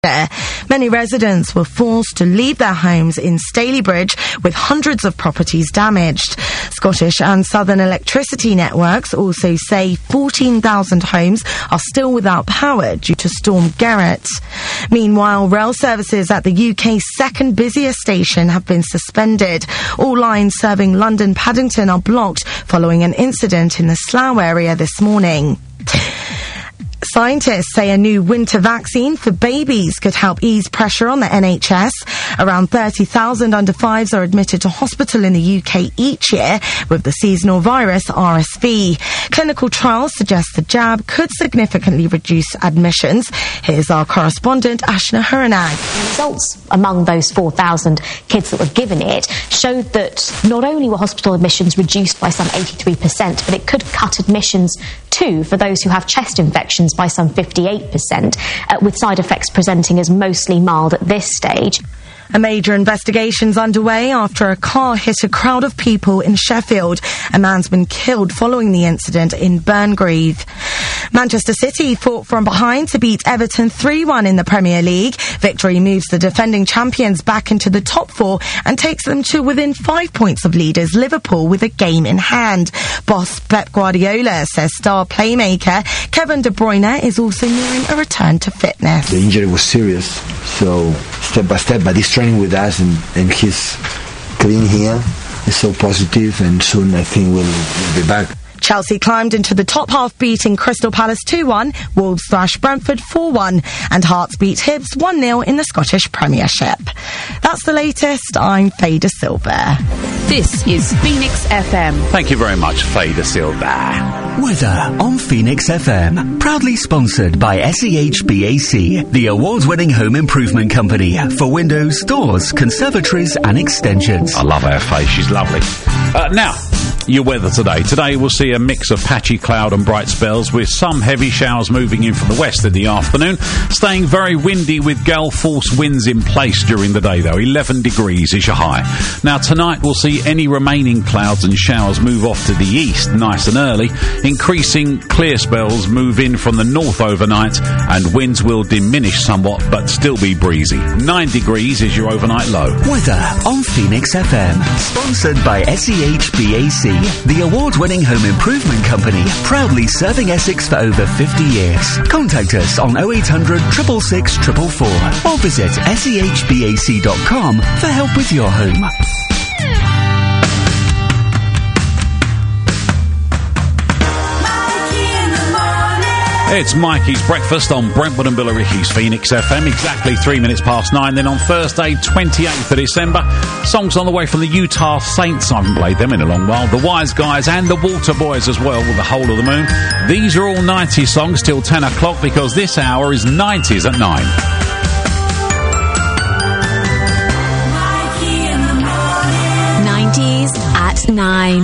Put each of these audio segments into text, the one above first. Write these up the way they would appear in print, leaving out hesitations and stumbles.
Many residents were forced to leave their homes in Stalybridge, with hundreds of properties damaged. Scottish and Southern Electricity Networks also say 14,000 homes are still without power due to Storm Gerrit. Meanwhile, rail services at the UK's second busiest station have been suspended. All lines serving London Paddington are blocked following an incident in the Slough area this morning. Scientists say a new winter vaccine for babies could help ease pressure on the NHS. Around 30,000 under-5s are admitted to hospital in the UK each year with the seasonal virus RSV. Clinical trials suggest the jab could significantly reduce admissions. Here's our correspondent, Ashna Huranag. Results among those 4,000 kids that were given it showed that not only were hospital admissions reduced by some 83%, but it could cut admissions too for those who have chest infections by some 58%, with side effects presenting as mostly mild at this stage. A major investigation's underway after a car hit a crowd of people in Sheffield. A man's been killed following the incident in Burngreave. Manchester City fought from behind to beat Everton 3-1 in the Premier League. Victory moves the defending champions back into the top four and takes them to within 5 points of leaders Liverpool with a game in hand. Boss Pep Guardiola says star playmaker Kevin De Bruyne is also nearing a return to fitness. The injury was serious, so step by step, but he's training with us and he's clean here. It's so positive, and soon I think we'll be back. Chelsea climbed into the top half, beating Crystal Palace 2-1, Wolves thrashed Brentford 4-1, and Hearts beat Hibs 1-0 in the Scottish Premiership. That's the latest. I'm Faye De Silva. This is Phoenix FM. Thank you very much, Faye De Silva. Weather on Phoenix FM. Proudly sponsored by SEHBAC, the award-winning home improvement company for windows, doors, conservatories and extensions. I love our Faye. She's lovely. Now, your weather today. Today we'll see a mix of patchy cloud and bright spells with some heavy showers moving in from the west in the afternoon. Staying very windy with gale force winds in place during the day though. 11 degrees is your high. Now tonight we'll see any remaining clouds and showers move off to the east nice and early. Increasing clear spells move in from the north overnight and winds will diminish somewhat but still be breezy. 9 degrees is your overnight low. Weather on Phoenix FM. Sponsored by SEHBAC, the award-winning home improvement company, proudly serving Essex for over 50 years. Contact us on 0800 666 444 or visit sehbac.com for help with your home. It's Mikey's Breakfast on Brentwood and Billericay's Phoenix FM, exactly 3 minutes past 9. Then on Thursday, 28th of December, songs on the way from the Utah Saints. I haven't played them in a long while. The Wise Guys and the Water Boys as well with The Whole of the Moon. These are all 90s songs till 10 o'clock because this hour is 90s at 9. 90s at 9.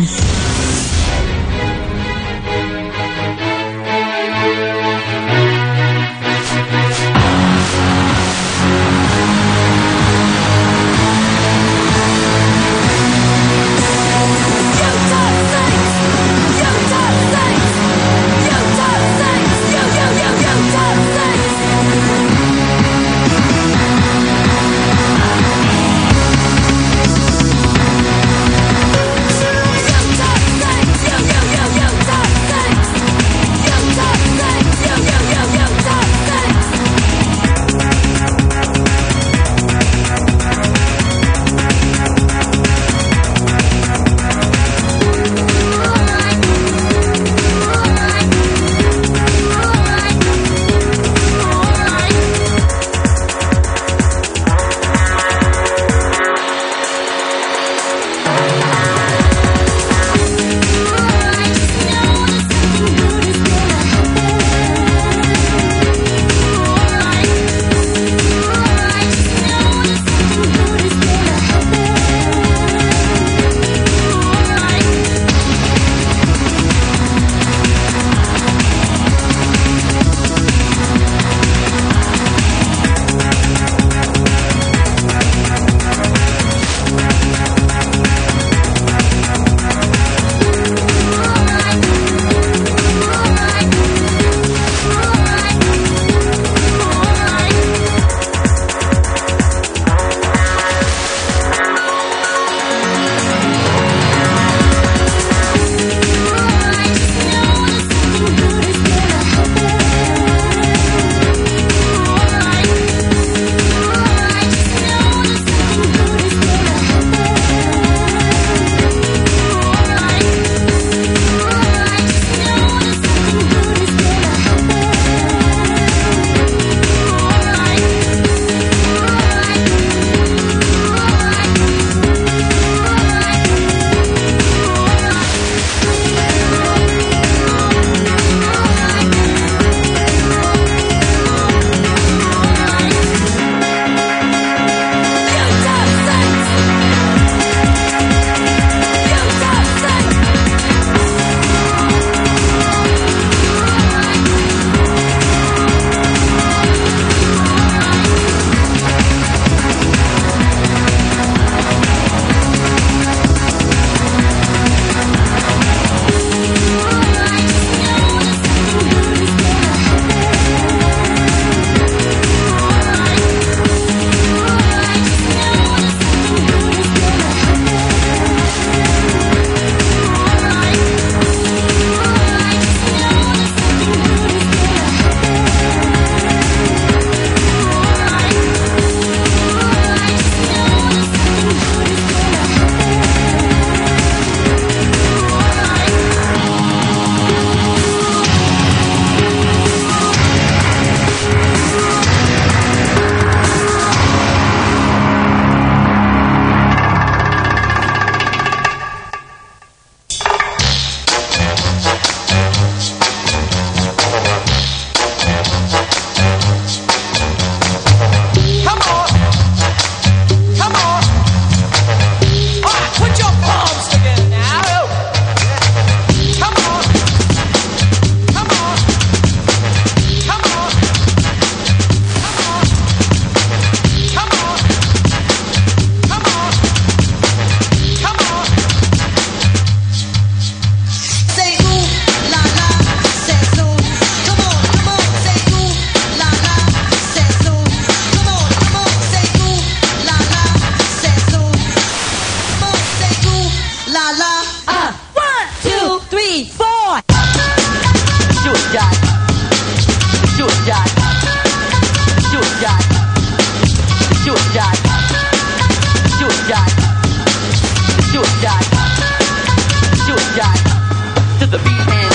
To the beat and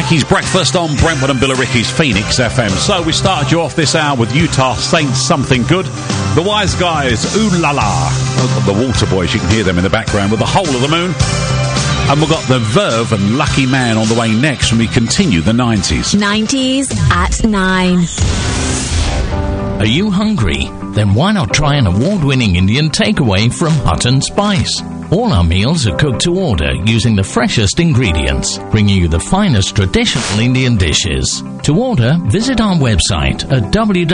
Billericay's breakfast on Brentwood and Billericay's Phoenix FM. So we started you off this hour with Utah Saints Something Good. The Wise Guys, Ooh La La. The Water Boys, you can hear them in the background with The Whole of the Moon. And we've got The Verve and Lucky Man on the way next when we continue the 90s. 90s at 9. Are you hungry? Then why not try an award-winning Indian takeaway from Hut and Spice? All our meals are cooked to order using the freshest ingredients, bringing you the finest traditional Indian dishes. To order, visit our website at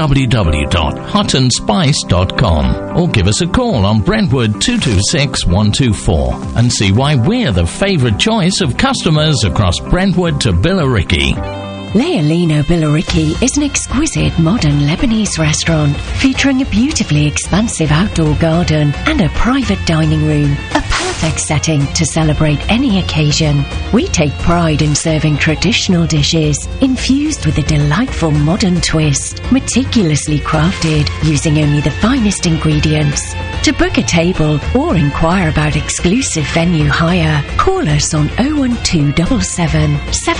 www.hutandspice.com or give us a call on Brentwood 226 124 and see why we're the favourite choice of customers across Brentwood to Billericay. Leolino Billericay is an exquisite modern Lebanese restaurant featuring a beautifully expansive outdoor garden and a private dining room, a perfect setting to celebrate any occasion. We take pride in serving traditional dishes infused with a delightful modern twist, meticulously crafted using only the finest ingredients. To book a table or inquire about exclusive venue hire, call us on 01277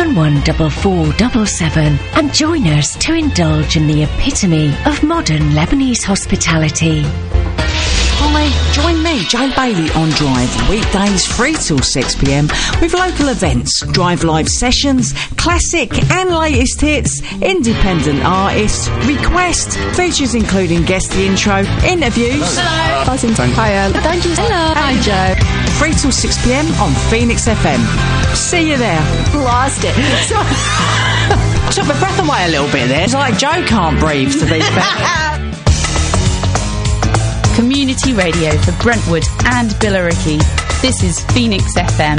714477 and join us to indulge in the epitome of modern Lebanese hospitality. Hi, join me, Jane Bailey, on Drive, weekdays 3 till 6 p.m, with local events, Drive Live sessions, classic and latest hits, independent artists, request, features including guest the intro, interviews. Hello. Hiya. Thank you. Hello. Hi, Joe. 3 till 6 p.m. on Phoenix FM. See you there. Lost it. Took my breath away a little bit there. It's like Joe can't breathe, to be fair. Community radio for Brentwood and Billericay. This is Phoenix FM.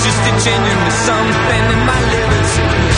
just a genuine something in my liberty.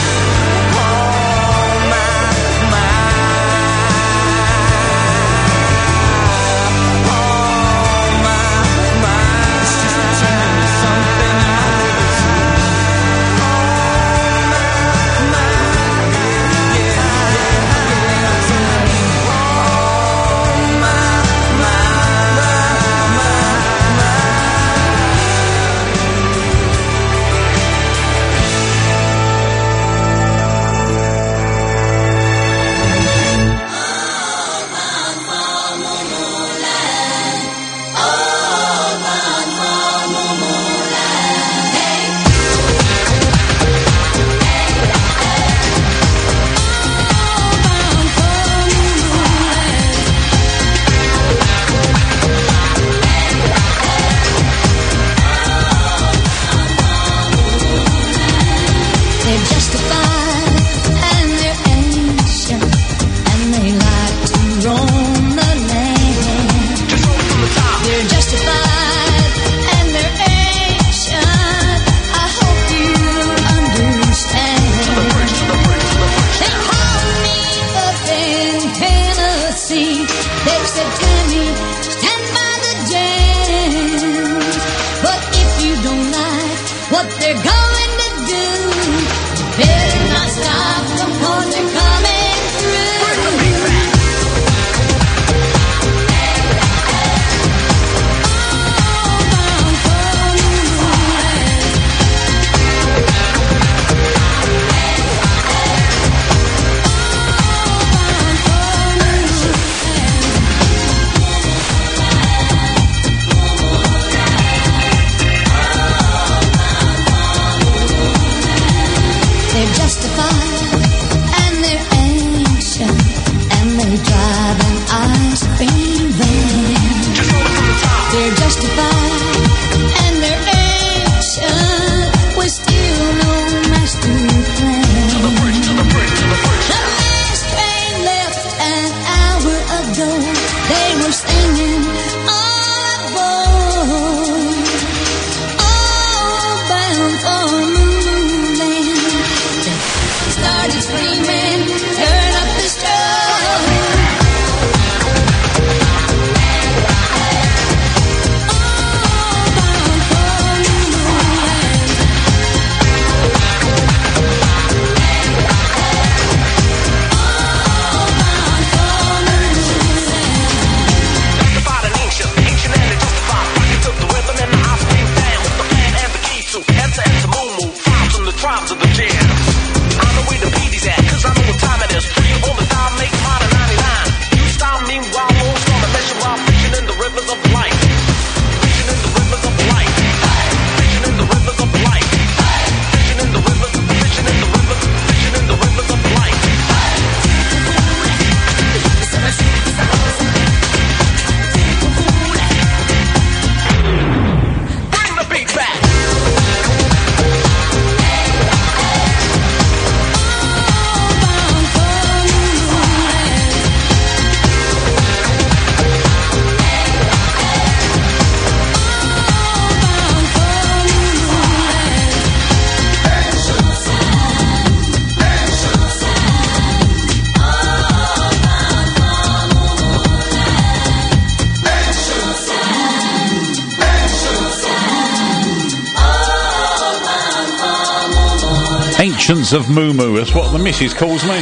Ancients of Moo Moo, that's what the missus calls me.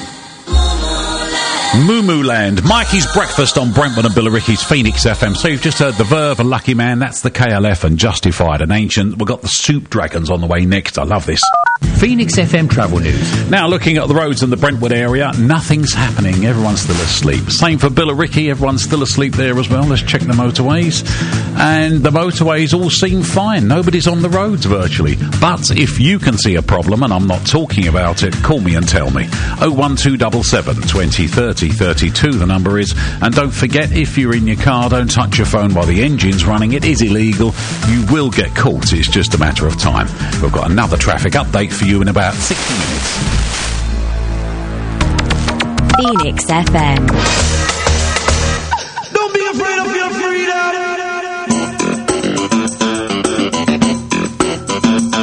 Moo Moo Land. Mikey's Breakfast on Brentwood and Billericay's Phoenix FM. So you've just heard The Verve and Lucky Man, that's the KLF and Justified and Ancient. We've got the Soup Dragons on the way next. I love this. Phoenix FM travel news. Now, looking at the roads in the Brentwood area, nothing's happening. Everyone's still asleep. Same for Billericay. Everyone's still asleep there as well. Let's check the motorways. And the motorways all seem fine. Nobody's on the roads virtually. But if you can see a problem, and I'm not talking about it, call me and tell me. 01277 20 30 32, the number is. And don't forget, if you're in your car, don't touch your phone while the engine's running. It is illegal. You will get caught. It's just a matter of time. We've got another traffic update for you in about 60 minutes. Phoenix FM. Don't be afraid of your freedom.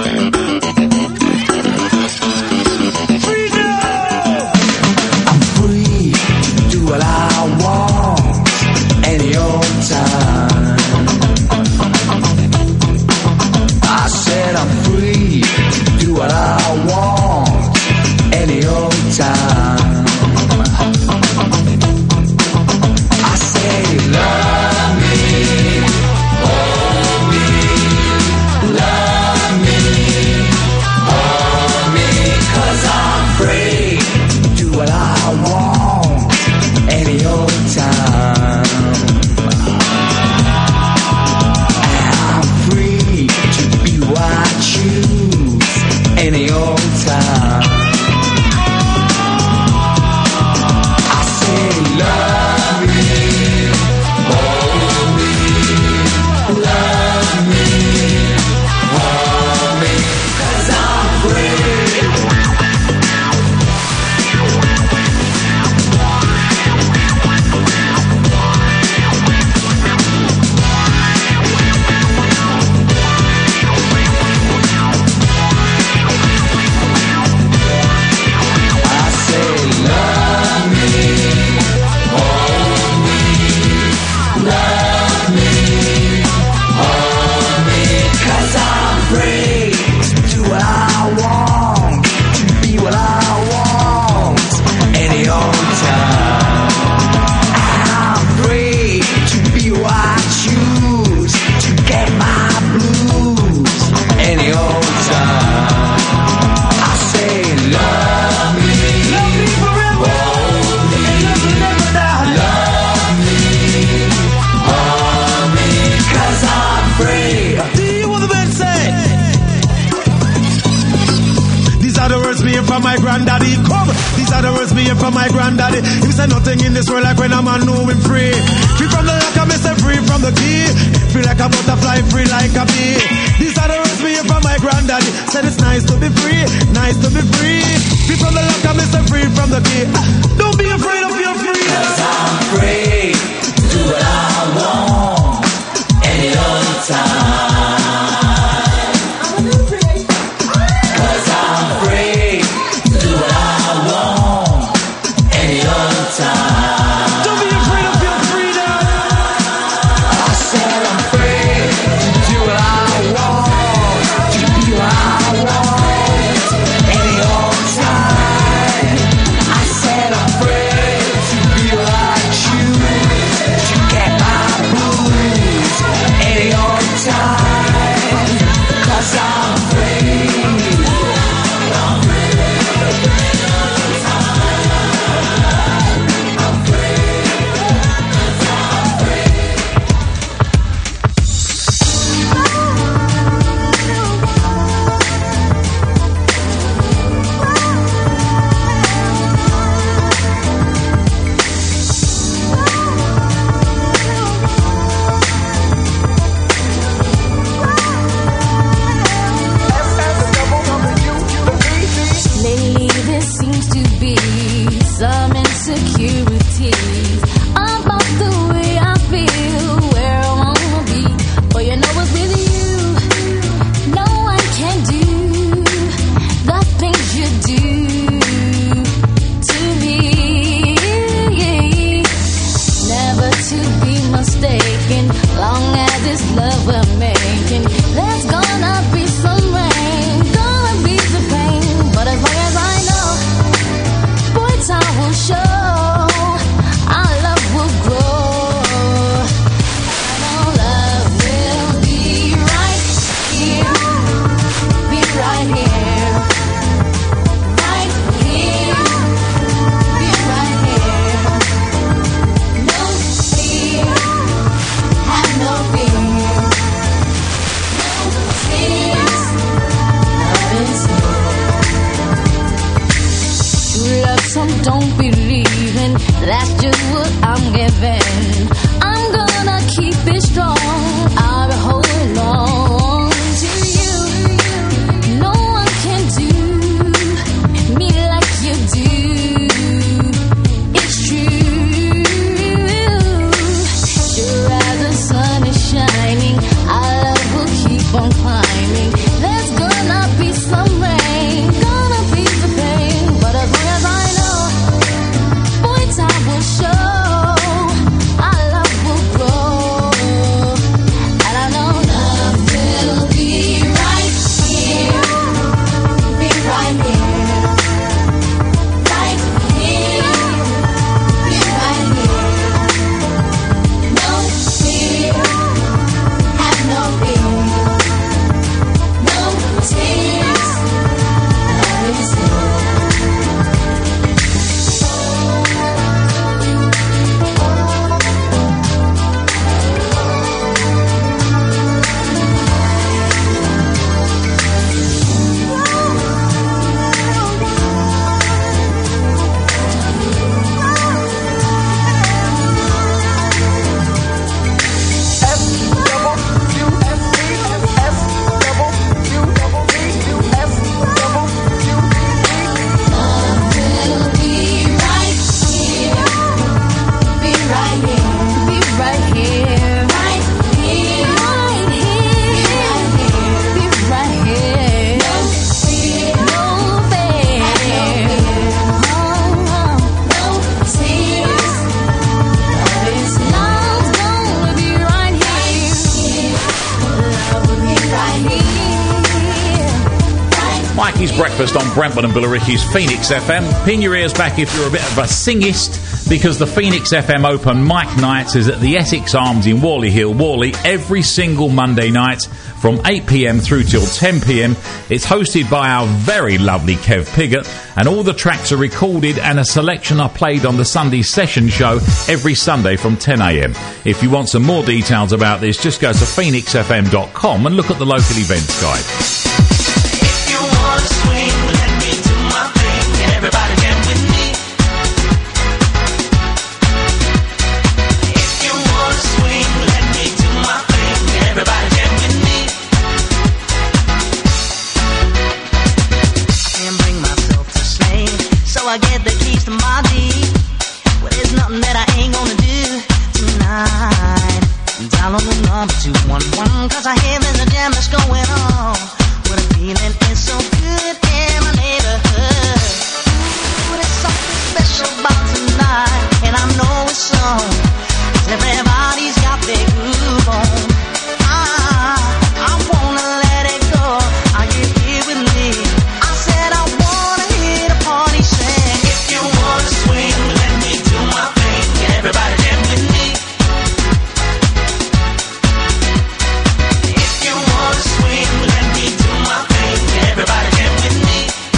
from my granddaddy. Come, these are the words me hear from my granddaddy. He said nothing in this world like when a man know him free. Free from the lock, I miss free from the key. Free like a butterfly, free like a bee. These are the words me hear from my granddaddy. Said it's nice to be free, nice to be free. Free from the lock, I miss free from the key. Don't be afraid of your freedom. 'Cause I'm free, do what I want, any other time. Breakfast on Brentwood and Billericay's Phoenix FM. Pin your ears back if you're a bit of a singist, because the Phoenix FM Open Mic Nights is at the Essex Arms in Worley Hill, Worley, every single Monday night from 8 p.m. through till 10 p.m. It's hosted by our very lovely Kev Piggott, and all the tracks are recorded and a selection are played on the Sunday session show every Sunday from 10 a.m. If you want some more details about this, just go to phoenixfm.com and look at the local events guide. If you wanna swing, let me do my thing. tonight. Dial on the number 211, 'cause I hear there's a jam that's going on. What a feeling is so good in my neighborhood. Ooh, there's something special about tonight, and I know it's so. 'Cause everybody's got their groove on. I wanna let it go. Are you here with me? I said I wanna hear the party sing. If you wanna swing, let me do my thing. Everybody jam with me. If you wanna swing, let me do my thing. Everybody jam with me.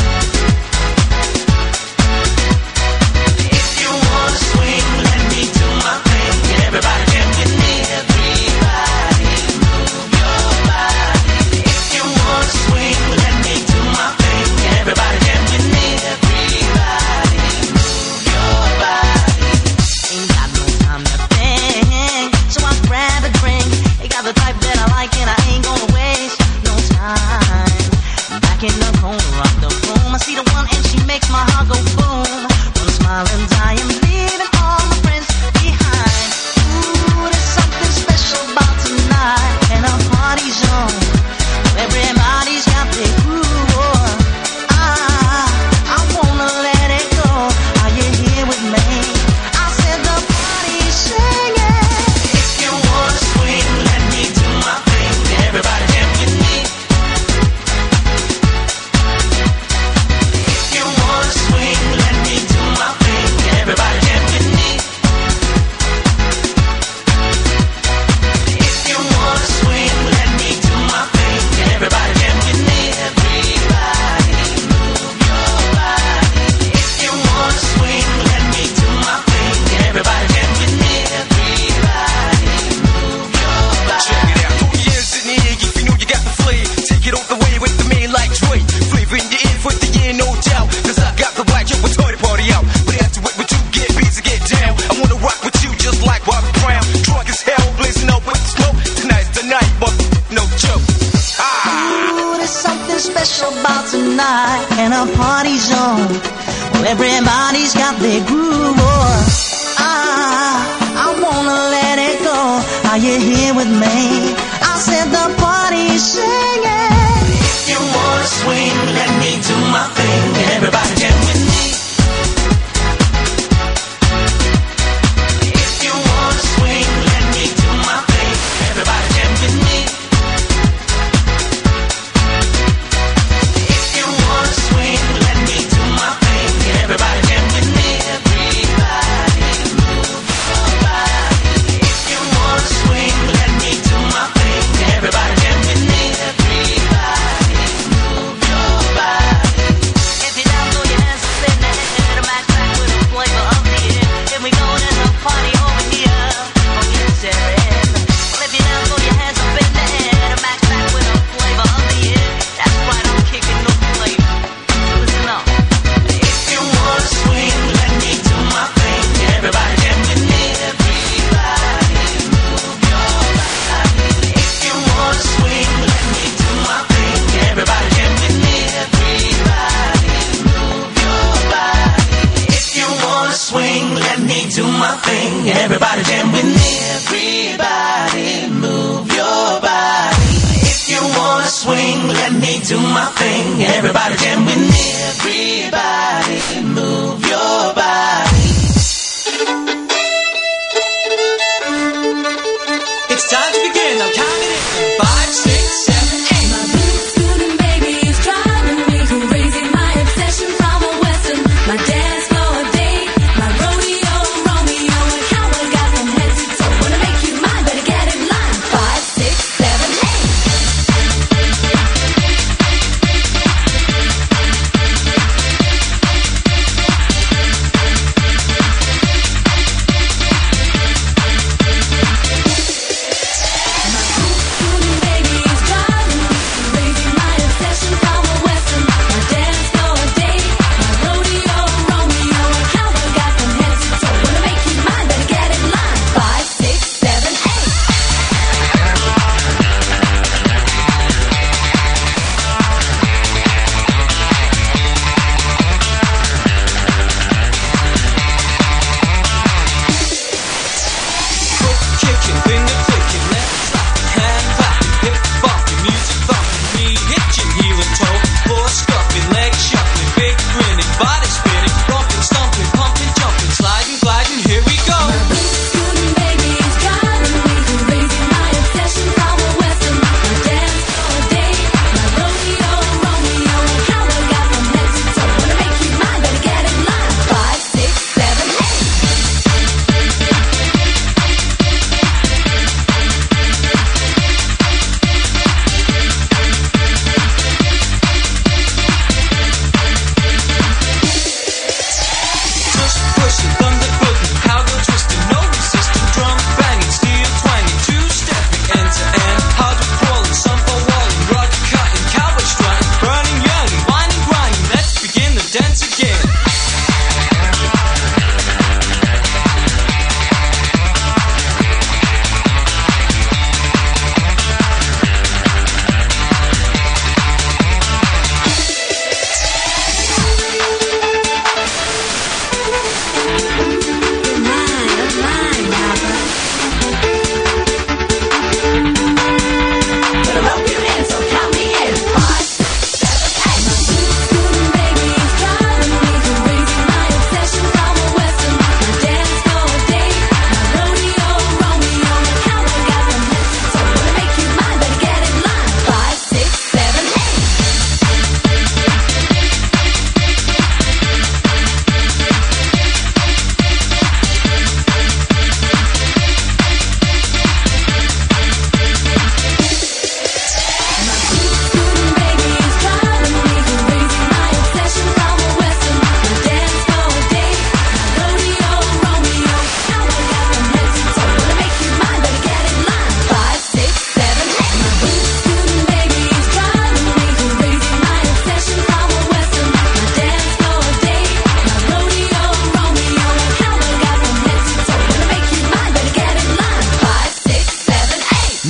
If you wanna swing, let me do my thing. Everybody jam with me. Everybody move your body. If you wanna swing, let me do my thing. Everybody jam with me. Everybody move your body. Ain't got no time to think, so I grab a drink. They got the type that I like, and I ain't gonna waste no time. Back in the corner of the room, I see the one, and she makes my heart go boom. One smile and I am leaving all my friends behind. Ooh, there's something special about tonight, and our party's on. Everybody's got their groove on. I wanna let it go. Are you here with me? I said the party's singing. If you wanna swing, let me do my thing. Everybody jam with me. If you wanna swing, let me do my thing. Everybody jam with me. If you wanna swing, let me do my thing. Everybody jam with me. Everybody move your body. If you wanna swing, let me do my thing. Everybody jam with me. Everybody move your body. Check it out. Throw your hands in the air if you know you got the flavor. Take it all the way with the man like Dre. Flavor in your ear for the year, no doubt. 'Cause I got the right, yo, it's hard to party out. But after it with you, get busy, get down. I wanna rock with you just like Bobby Brown. Drunk as hell, blazing up with the smoke. Tonight's the night, but no joke. Ooh, there's something special about tonight, and our party's on. Well, everybody's got their groove on. I wanna let it go. Are you here with me? I said the party's singing. If you wanna swing, let me do my thing. Everybody jam with me. If you wanna swing, let me do my thing. Everybody jam with me. If you wanna swing, let me do my thing. Everybody jam with me. Everybody move your body. If you wanna swing, let me do my thing. Everybody jam with me. Everybody move your body. If you down, throw your hands up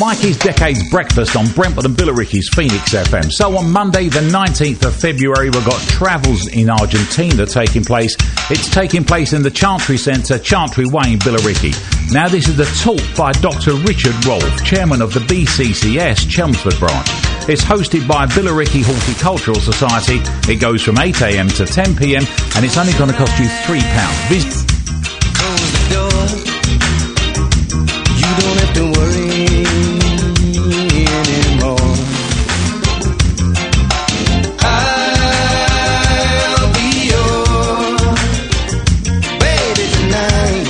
Mikey's Decades Breakfast on Brentwood and Billericay's Phoenix FM. So on Monday, the 19th of February, we've got Travels in Argentina taking place. It's taking place in the Chantry Centre, Chantry Way in Billericay. Now, this is the talk by Dr. Richard Rolfe, chairman of the BCCS Chelmsford branch. It's hosted by Billericay Horticultural Society. It goes from 8 a.m. to 10 p.m. and it's only going to cost you £3. Visit. Close the door. You don't have to worry anymore. I'll be your baby tonight.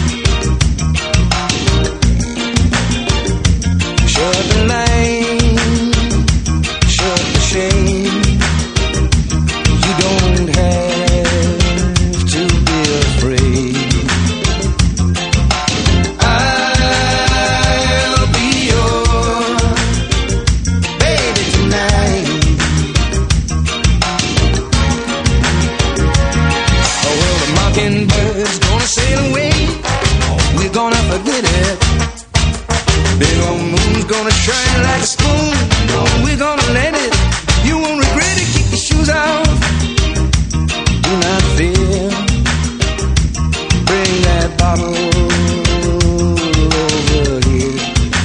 Shut the light, shut the shade. You don't have to be afraid. I'll be your baby tonight. Oh, well, the mockingbird's gonna sail away. We're gonna forget it. Big old moon's gonna shine like a spoon. Oh, we're gonna let it. You won't regret it. Kick your shoes off. Do not fear. Bring that bottle over here.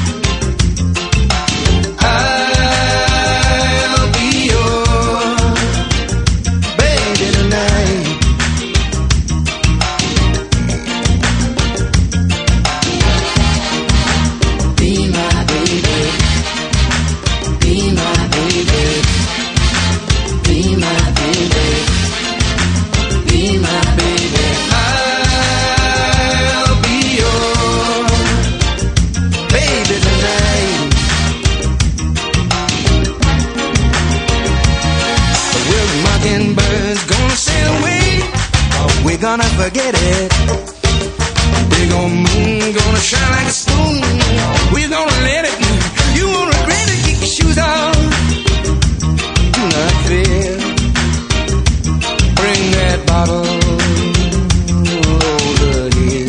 I'll be your baby tonight. Be my baby. Be my baby. Be my baby. Be my baby. I'll be your baby tonight. Well, the mockingbird's gonna sail away. Oh, we're gonna forget it. Big old moon gonna shine like a spoon. We're gonna let it. You won't regret it. Kick your shoes off. Do not fear. Bring that bottle over here.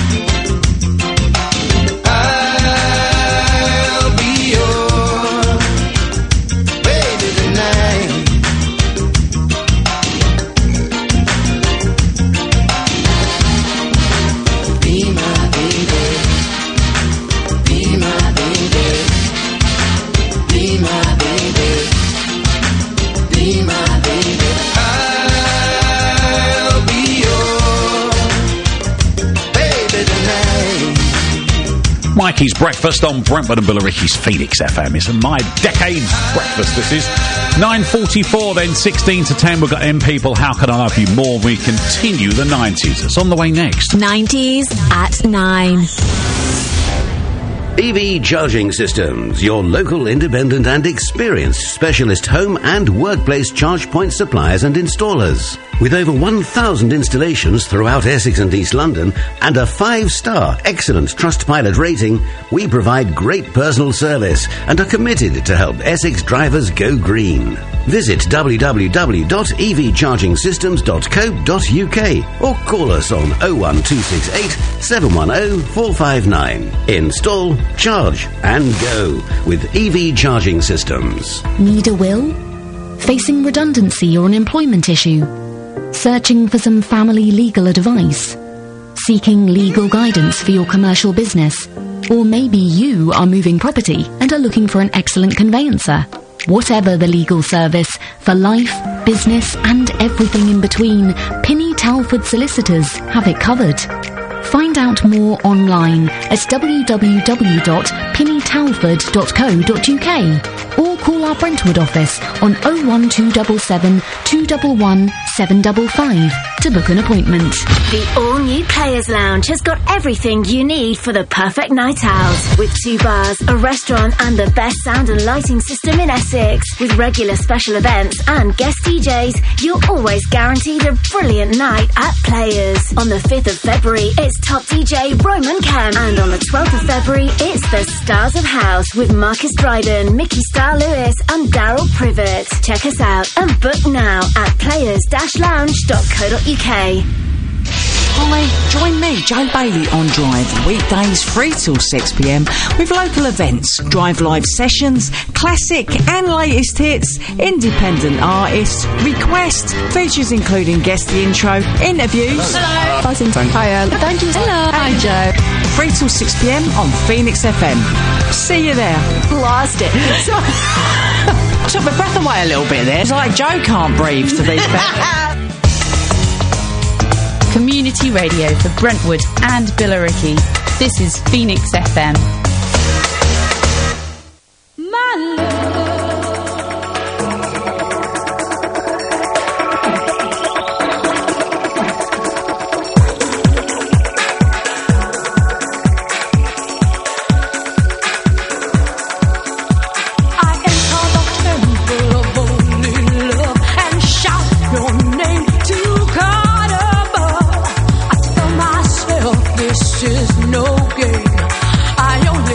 I'll be your baby tonight. Be my baby. Be my baby. Be my baby. Be my baby. I'll be your baby tonight. Mikey's Breakfast on Brentwood and Billericay's Phoenix FM. It's my Decades Breakfast. This is 9:44, then 16 to 10. We've got M People. How can I love you more? We continue the 90s. It's on the way next. 90s at 9. EV Charging Systems, your local independent and experienced specialist home and workplace charge point suppliers and installers. With over 1,000 installations throughout Essex and East London and a 5-star excellent Trustpilot rating, we provide great personal service and are committed to help Essex drivers go green. Visit www.evchargingsystems.co.uk or call us on 01268 710 459. Install, charge and go with EV Charging Systems. Need a will? Facing redundancy or an employment issue? Searching for some family legal advice? Seeking legal guidance for your commercial business? Or maybe you are moving property and are looking for an excellent conveyancer? Whatever the legal service, for life, business and everything in between, Pinny Talford Solicitors have it covered. Find out more online at www.pinnytalford.co.uk or call our Brentwood office on 01277 211 755 to book an appointment. The all-new Players Lounge has got everything you need for the perfect night out. With 2 bars, a restaurant and the best sound and lighting system in Essex. With regular special events and guest DJs, you're always guaranteed a brilliant night at Players. On the 5th of February, it's top DJ Roman Kemp. And on the 12th of February, it's the Stars of House with Marcus Dryden, Mickey Star Lewis and Daryl Privet. Check us out and book now at players-lounge.co.uk. Hi, join me, Joe Bailey, on Drive, weekdays 3 till 6pm, with local events, Drive live sessions, classic and latest hits, independent artists, requests, features including guest the intro, interviews. Hello. Buzzing. Hiya. Thank you. Hello. Hi, Joe. 3 till 6pm on Phoenix FM. See you there. Lost it. Took my breath away a little bit there. It's like Joe can't breathe, to be fair. Community radio for Brentwood and Billericay. This is Phoenix FM. My love. This is no game. I only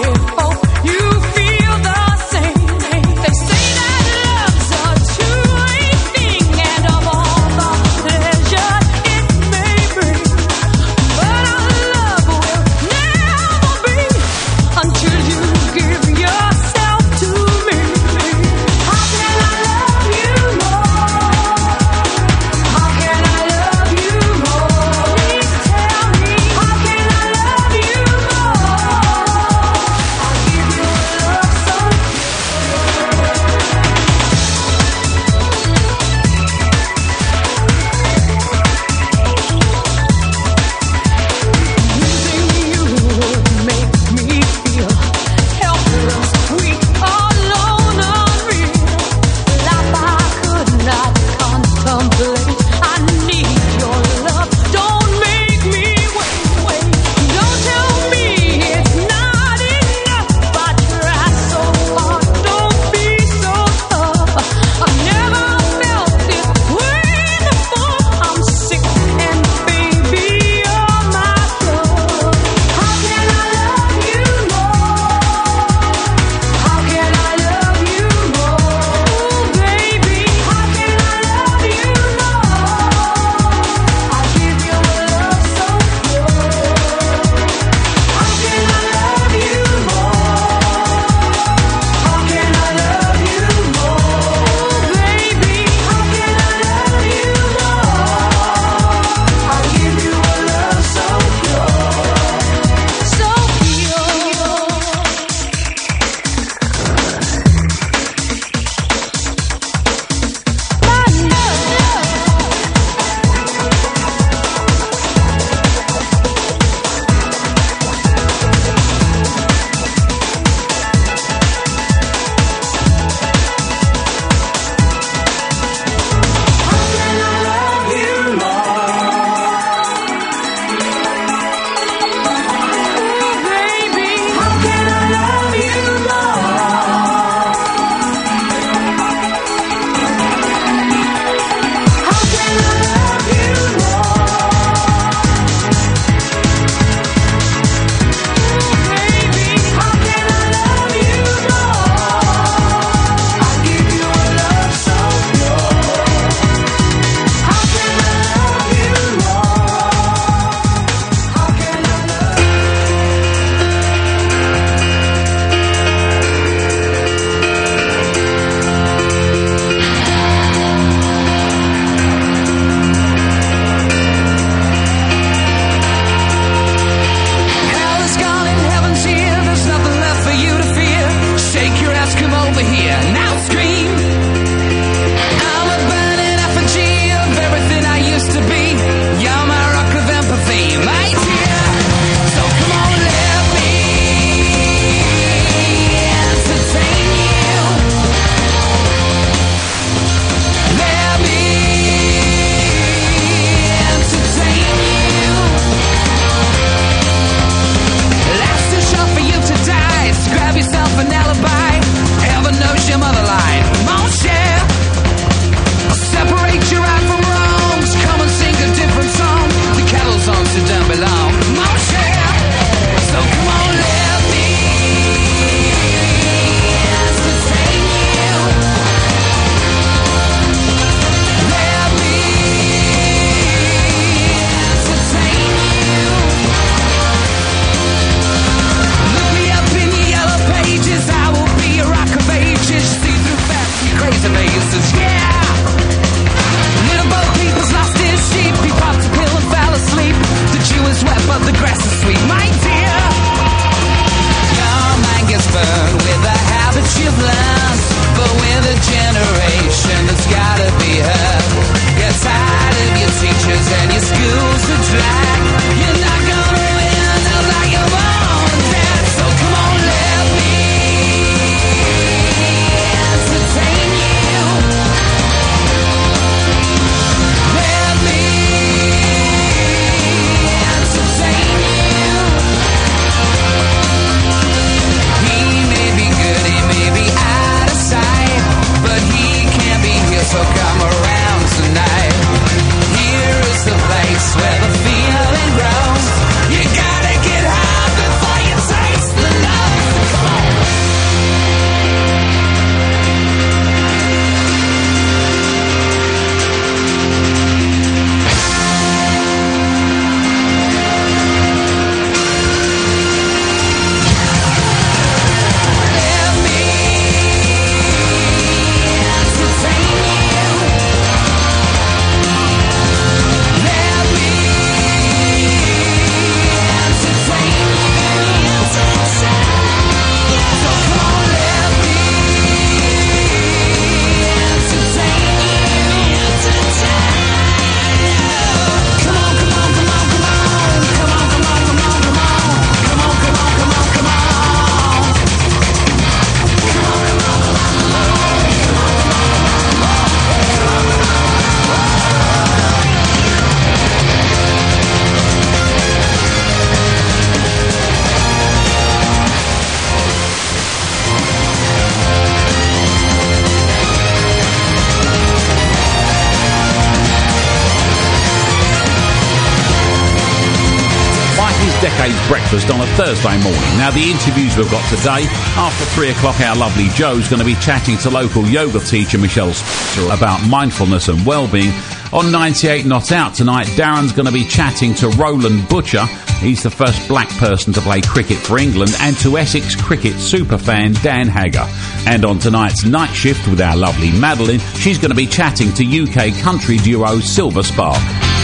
breakfast on a Thursday morning. Now, the interviews we've got today, after 3 o'clock, our lovely Joe's going to be chatting to local yoga teacher Michelle Spencer about mindfulness and well-being. On 98 Not Out tonight, Darren's going to be chatting to Roland Butcher. He's the first black person to play cricket for England, and to Essex cricket superfan Dan Hagger. And on tonight's Night Shift with our lovely Madeline, she's going to be chatting to UK country duo Silver Spark.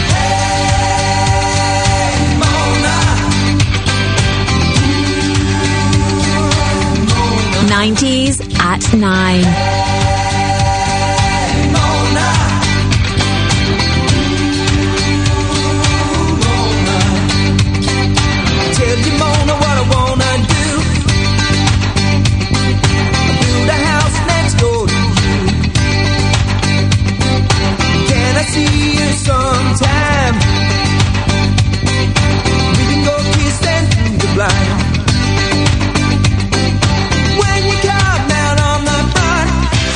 90s at 9. Sometime we can go kissing through the blind. When you come out on the front,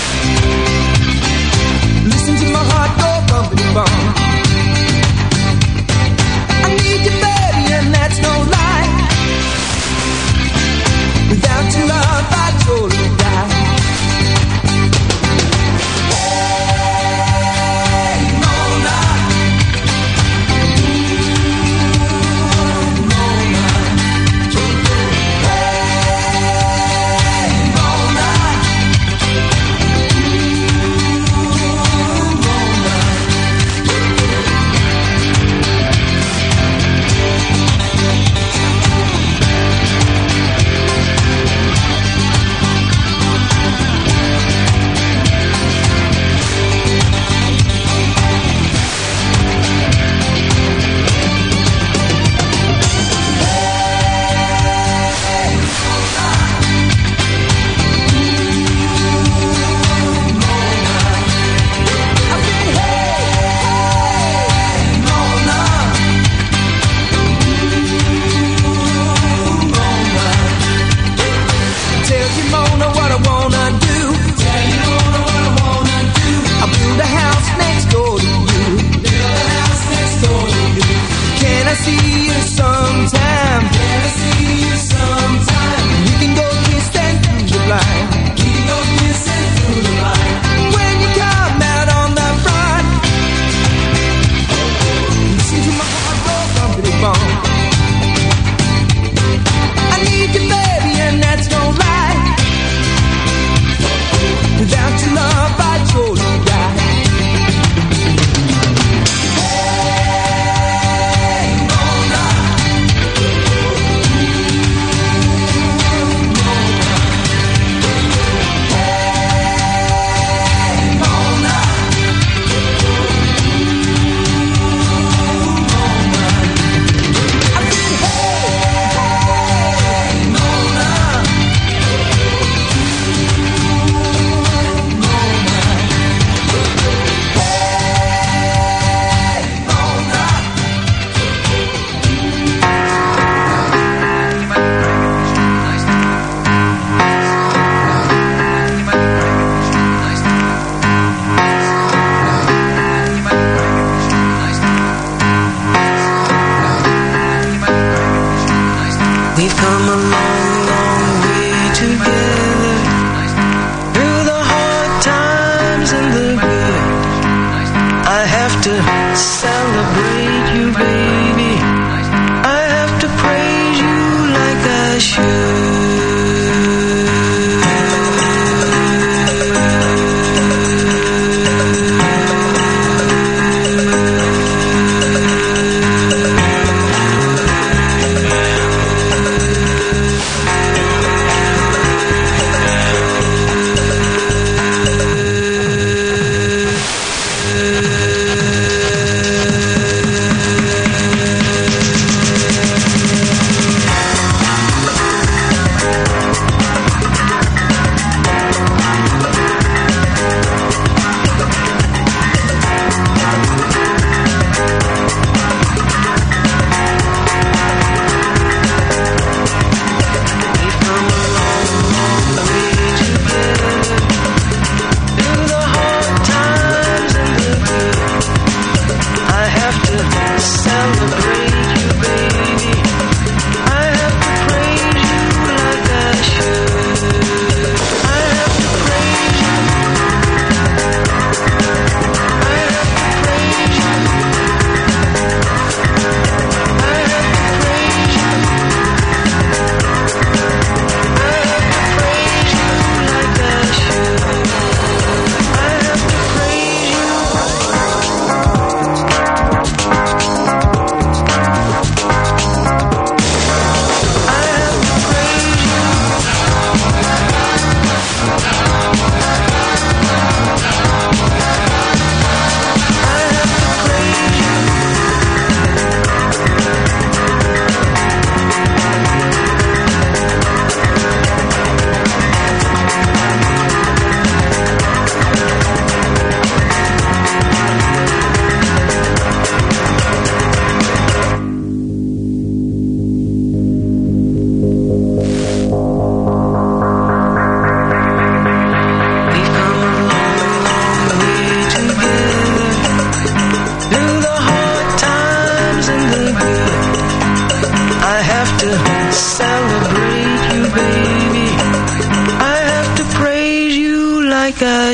like I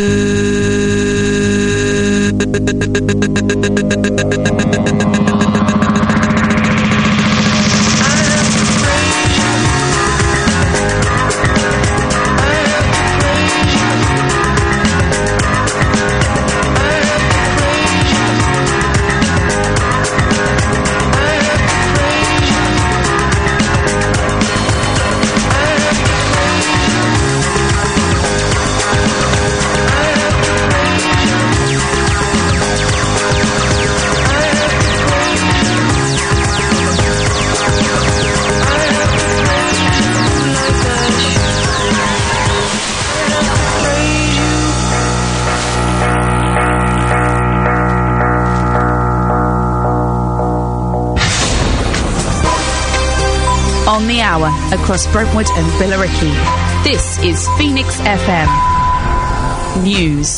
On the hour, across Brentwood and Billericay. This is Phoenix FM News.